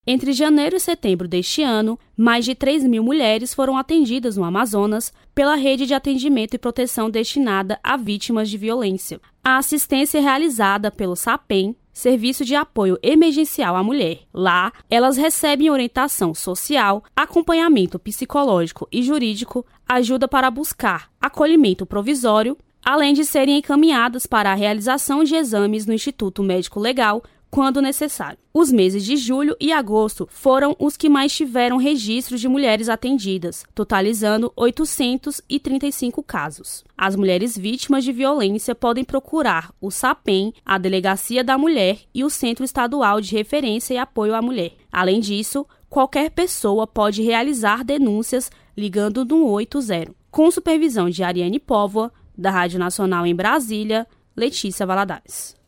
Entre janeiro e setembro deste ano, mais de 3.000 mulheres foram atendidas no Amazonas pela rede de atendimento e proteção destinada a vítimas de violência. A assistência é realizada pelo SAPEM, Serviço de Apoio Emergencial à Mulher. Lá, elas recebem orientação social, acompanhamento psicológico e jurídico, ajuda para buscar acolhimento provisório, além de serem encaminhadas para a realização de exames no Instituto Médico Legal, quando necessário. Os meses de julho e agosto foram os que mais tiveram registros de mulheres atendidas, totalizando 835 casos. As mulheres vítimas de violência podem procurar o SAPEM, a Delegacia da Mulher e o Centro Estadual de Referência e Apoio à Mulher. Além disso, qualquer pessoa pode realizar denúncias ligando no 180. Com supervisão de Ariane Póvoa, da Rádio Nacional em Brasília, Letícia Valadares.